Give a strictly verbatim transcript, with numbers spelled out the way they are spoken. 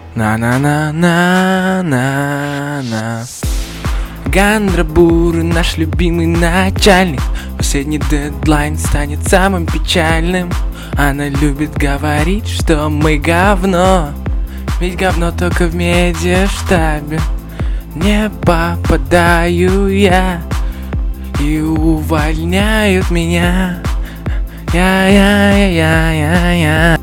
На-на-на-на-на-на. Гандрабур, наш любимый начальник. Последний дедлайн станет самым печальным. Она любит говорить, что мы говно. Ведь говно только в медиаштабе. Не попадаю я, и увольняют меня. Я-я-я-я-я-я.